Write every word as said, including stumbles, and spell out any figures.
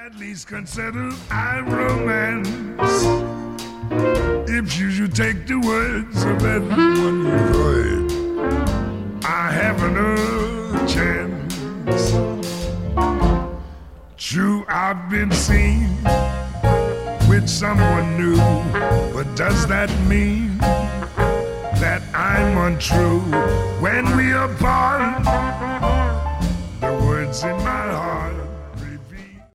At least consider I romance. If you should take the words of everyone you've heard, I have another chance. True, I've been seen with someone new, but does that mean that I'm untrue? When we apart, the words in my heart